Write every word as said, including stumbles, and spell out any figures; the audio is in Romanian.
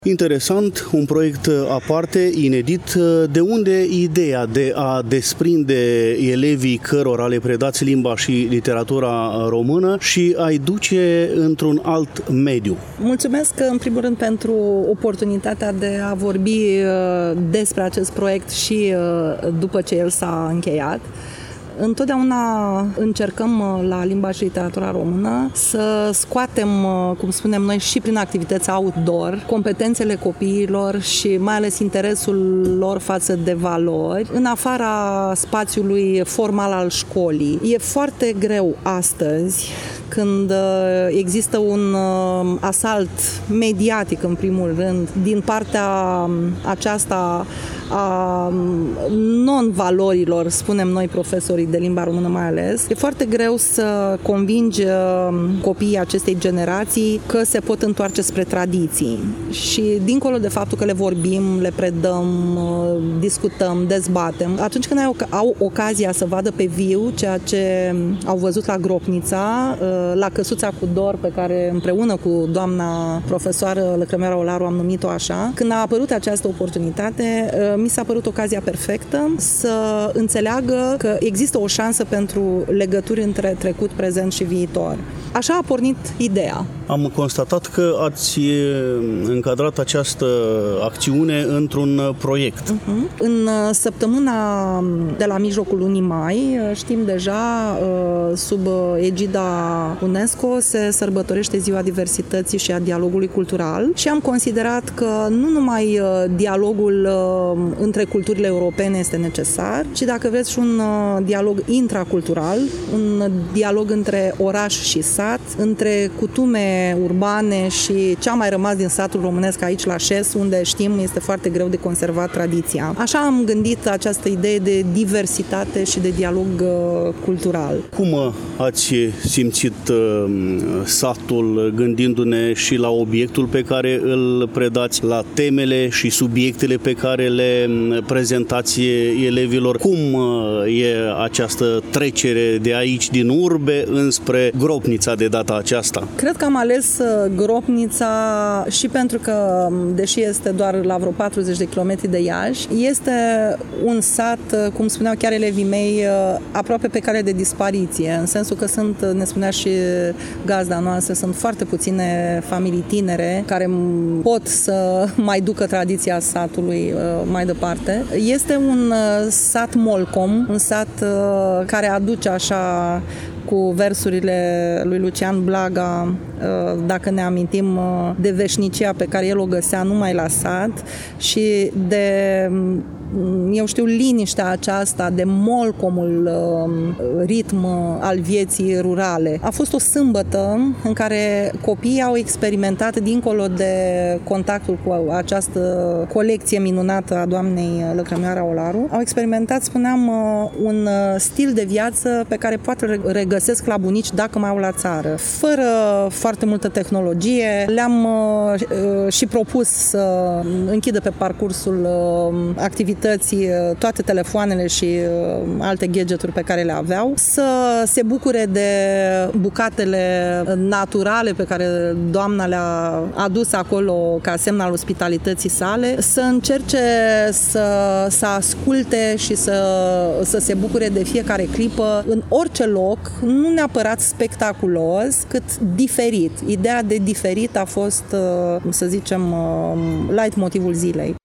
Interesant, un proiect aparte, inedit. De unde ideea de a desprinde elevii cărora le predați limba și literatura română și a-i duce într-un alt mediu? Mulțumesc în primul rând pentru oportunitatea de a vorbi despre acest proiect și după ce el s-a încheiat. Întotdeauna încercăm la limba și literatura română să scoatem, cum spunem noi, și prin activități outdoor, competențele copiilor și mai ales interesul lor față de valori, în afara spațiului formal al școlii. E foarte greu astăzi, când există un asalt mediatic, în primul rând, din partea aceasta a non-valorilor, spunem noi profesorii de limba română mai ales. E foarte greu să convingi copiii acestei generații că se pot întoarce spre tradiții. Și dincolo de faptul că le vorbim, le predăm, discutăm, dezbatem, atunci când au ocazia să vadă pe viu ceea ce au văzut la Gropnița, la Căsuța cu Dor, pe care împreună cu doamna profesoară Lăcrămioara Olaru am numit-o așa, când a apărut această oportunitate, mi s-a părut ocazia perfectă să înțeleagă că există o șansă pentru legături între trecut, prezent și viitor. Așa a pornit ideea. Am constatat că ați încadrat această acțiune într-un proiect. Uh-huh. În săptămâna de la mijlocul lunii mai, știm deja, sub egida UNESCO se sărbătorește Ziua Diversității și a Dialogului Cultural și am considerat că nu numai dialogul între culturile europene este necesar, ci dacă vreți și un dialog intracultural, un dialog între oraș și sat, între cutume urbane și ce a mai rămas din satul românesc aici la Șes, unde știm este foarte greu de conservat tradiția. Așa am gândit această idee de diversitate și de dialog uh, cultural. Cum ați simțit uh, satul gândindu-ne și la obiectul pe care îl predați, la temele și subiectele pe care le prezentați elevilor? Cum uh, e această trecere de aici din urbe înspre Gropnița de data aceasta? Cred că am ales Gropnița și pentru că, deși este doar la vreo patruzeci de kilometri de Iași, este un sat, cum spuneau chiar elevii mei, aproape pe cale de dispariție, în sensul că sunt, ne spunea și gazda noastră, sunt foarte puține familii tinere care pot să mai ducă tradiția satului mai departe. Este un sat molcom, un sat care aduce așa cu versurile lui Lucian Blaga, dacă ne amintim de veșnicia pe care el o găsea numai la sat și de, eu știu, liniștea aceasta, de molcomul ritm al vieții rurale. A fost o sâmbătă în care copiii au experimentat, dincolo de contactul cu această colecție minunată a doamnei Lăcrămioara Olaru, au experimentat, spuneam, un stil de viață pe care poate regăsesc la bunici dacă mai au la țară. Fără foarte multă tehnologie, le-am uh, și propus să închidă pe parcursul uh, activității uh, toate telefoanele și uh, alte gadgeturi pe care le aveau, să se bucure de bucatele naturale pe care doamna le-a adus acolo ca semn al ospitalității sale, să încerce să, să asculte și să, să se bucure de fiecare clipă în orice loc, nu neapărat spectaculos, cât diferit. Ideea de diferit a fost, să zicem, light motivul zilei.